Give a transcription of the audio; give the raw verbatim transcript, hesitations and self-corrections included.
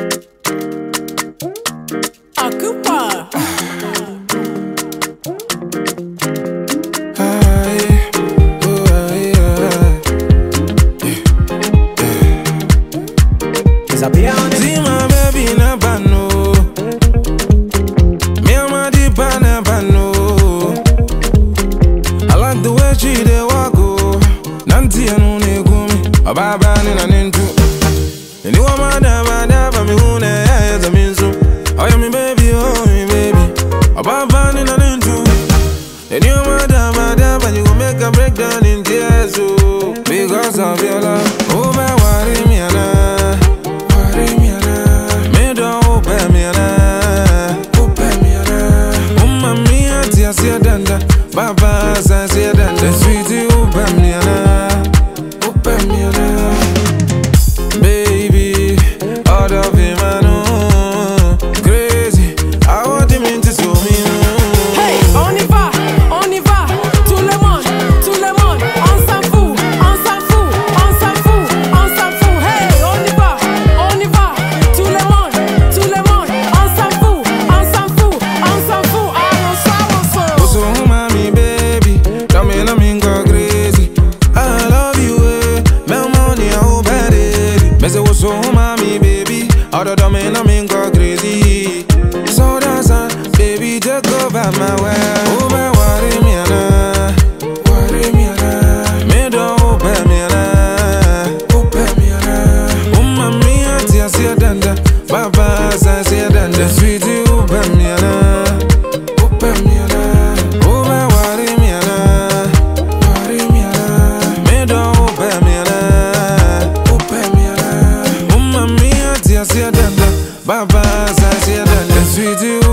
Akupa. See my baby na bano, me and my deep na bano. I like the way she dey walk oh, nanti anu ne gumi, ababa ni na nintu. Any woman da ba da ba mi hune ya za minzu. Oh yeah me baby, oh me baby, ababa ni na nintu. Any woman da ba da ba you gon' make a breakdown in tears oh, because of your love. Oh my worry me na. Baba says danda, the sweetie open me open me baby, out of him I know, crazy, I want him into so me. Hey, on y va, on y va, tout le monde, tout le monde, on s'en fout, on s'en fout, on s'en fout, on s'en fout. Hey, on y va, on y va, tout le monde, tout le monde, on s'en fout, on s'en fout, on s'en fout. Allons ça, on s'en So mommy baby, don't mean I mean go crazy. I love you, eh, my money I hope I did. Me say what's so mommy baby, other don't mean I mean go crazy. So that's a baby just go by my way. Oh my worry me na, worry me na. Me don't open me na, open me na. Oh mommy auntie I see danda, Baba I see danda, sweetie open me na, open me na. Oh my worry me na, worry me na. Me don't open me na, open me na. Oh mommy auntie I see danda, Baba I see danda, sweetie.